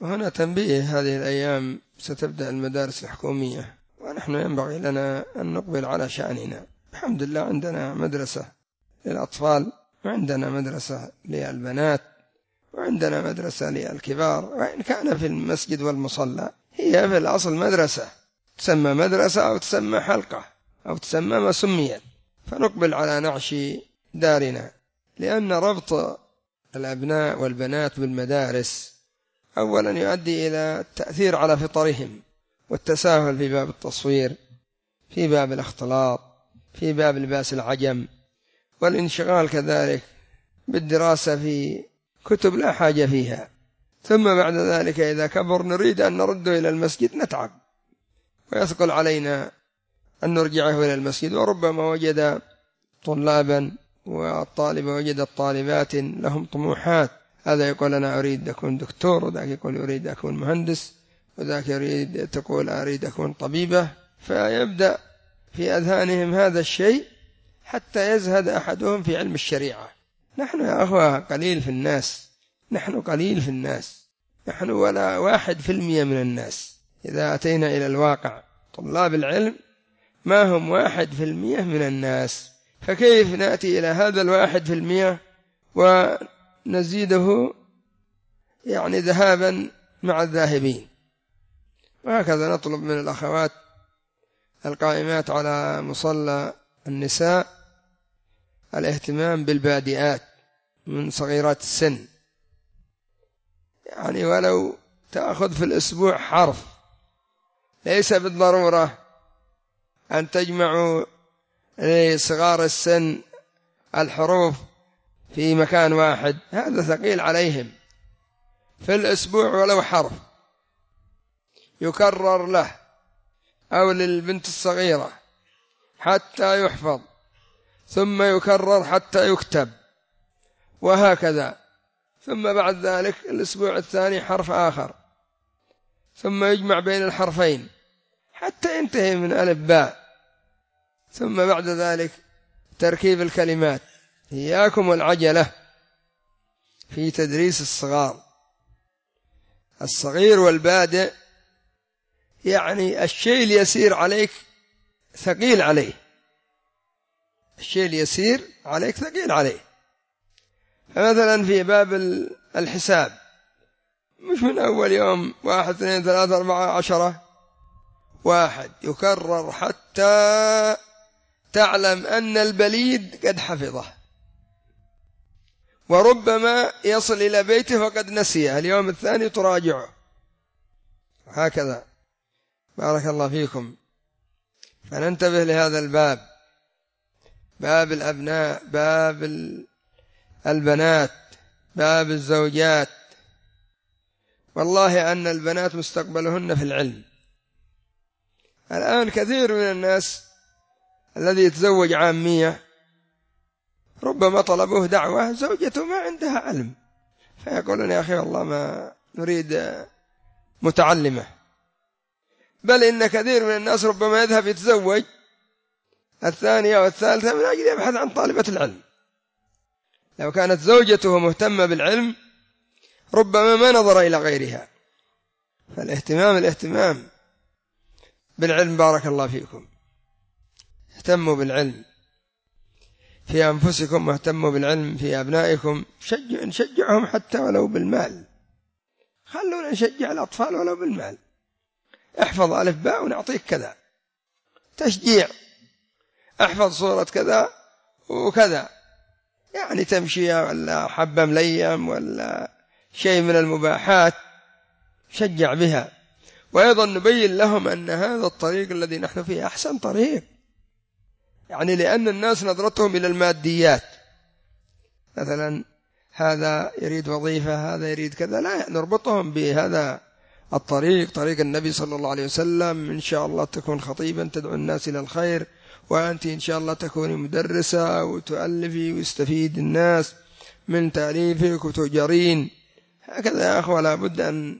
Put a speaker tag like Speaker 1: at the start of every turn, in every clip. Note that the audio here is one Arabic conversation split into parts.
Speaker 1: وهنا تنبيه: هذه الأيام ستبدأ المدارس الحكومية، ونحن ينبغي لنا أن نقبل على شأننا. الحمد لله عندنا مدرسة للأطفال، وعندنا مدرسة للبنات، وعندنا مدرسة للكبار، وإن كان في المسجد والمصلى هي في الأصل مدرسة، تسمى مدرسة أو تسمى حلقة أو تسمى ما سميت. فنقبل على نعش دارنا، لأن ربط الأبناء والبنات بالمدارس أولا يؤدي إلى التأثير على فطرهم والتساهل في باب التصوير، في باب الاختلاط، في باب لباس العجم، والانشغال كذلك بالدراسة في كتب لا حاجة فيها. ثم بعد ذلك إذا كبر نريد أن نرده إلى المسجد نتعب، ويثقل علينا أن نرجعه إلى المسجد، وربما وجد طلابا والطالب وجد طالبات لهم طموحات، هذا يقول أنا أريد أكون دكتور، وذاك يقول أريد أكون مهندس، وذاك تقول أريد أكون طبيبة، فيبدأ في أذهانهم هذا الشيء حتى يزهد أحدهم في علم الشريعة. نحن يا أخوة قليل في الناس، نحن قليل في الناس، نحن ولا 1% من الناس. إذا أتينا إلى الواقع طلاب العلم ما هم 1% من الناس، فكيف نأتي إلى هذا 1% ونزيده يعني ذهابا مع الذاهبين؟ وهكذا نطلب من الأخوات القائمات على مصلى النساء الاهتمام بالبادئات من صغيرات السن، يعني ولو تأخذ في الأسبوع حرف، ليس بالضرورة أن تجمعوا لصغار السن الحروف في مكان واحد، هذا ثقيل عليهم. في الأسبوع ولو حرف يكرر له أو للبنت الصغيرة حتى يحفظ، ثم يكرر حتى يكتب، وهكذا. ثم بعد ذلك الأسبوع الثاني حرف آخر، ثم يجمع بين الحرفين حتى ينتهي من ألف باء، ثم بعد ذلك تركيب الكلمات. إياكم والعجلة في تدريس الصغار. الصغير والبادئ يعني الشيء اليسير عليك ثقيل عليه، الشيء اليسير عليك ثقيل عليه. فمثلا في باب الحساب مش من أول يوم 1 2 3 4 10 واحد، يكرر حتى تعلم أن البليد قد حفظه، وربما يصل إلى بيته وقد نسيه، اليوم الثاني تراجعه، هكذا. بارك الله فيكم. فننتبه لهذا الباب، باب الأبناء، باب البنات، باب الزوجات. والله أن البنات مستقبلهن في العلم. الآن كثير من الناس الذي يتزوج عامية ربما طلبوه دعوة زوجته ما عندها علم، فيقولون يا أخي والله ما نريد متعلمة. بل إن كثير من الناس ربما يذهب يتزوج الثانية والثالثة من أجل يبحث عن طالبة العلم. لو كانت زوجته مهتمة بالعلم ربما ما نظر إلى غيرها. الاهتمام بالعلم. بارك الله فيكم. اهتموا بالعلم في أنفسكم، واهتموا بالعلم في أبنائكم. نشجعهم حتى ولو بالمال، خلونا نشجع الأطفال ولو بالمال. احفظ ألف باء ونعطيك كذا، تشجيع. احفظ صورة كذا وكذا، يعني تمشية ولا حبة مليم ولا شيء من المباحات شجع بها. وأيضا نبين لهم أن هذا الطريق الذي نحن فيه أحسن طريق، يعني لأن الناس نظرتهم إلى الماديات، مثلا هذا يريد وظيفة، هذا يريد كذا، لا، نربطهم بهذا الطريق، طريق النبي صلى الله عليه وسلم. إن شاء الله تكون خطيبا تدعو الناس إلى الخير، وأنت إن شاء الله تكوني مدرسة وتؤلفي ويستفيد الناس من تأليفك وتؤجرين. هكذا يا أخوة لا بد أن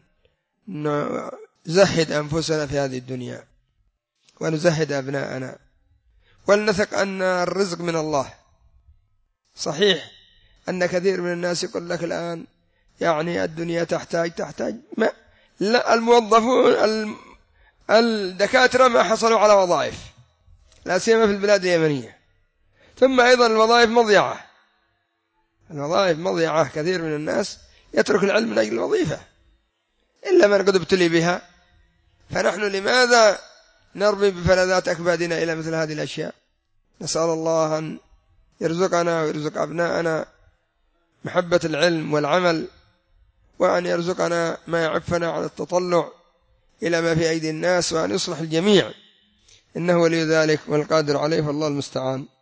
Speaker 1: نزهد أنفسنا في هذه الدنيا ونزهد أبناءنا، ولنثق أن الرزق من الله. صحيح أن كثير من الناس يقول لك الآن يعني الدنيا تحتاج ما لا، الموظفون الدكاترة ما حصلوا على وظائف، لا سيما في البلاد اليمنية. ثم أيضا الوظائف مضيعة، الوظائف مضيعة، كثير من الناس يترك العلم من أجل الوظيفة إلا من قد ابتلي بها. فنحن لماذا نرمي بفلذات أكبادنا إلى مثل هذه الأشياء؟ نسأل الله أن يرزقنا ويرزق أبناءنا محبة العلم والعمل، وأن يرزقنا ما يعفنا عن التطلع إلى ما في أيدي الناس، وأن يصلح الجميع، إنه ولي ذلك والقادر عليه، فالله المستعان.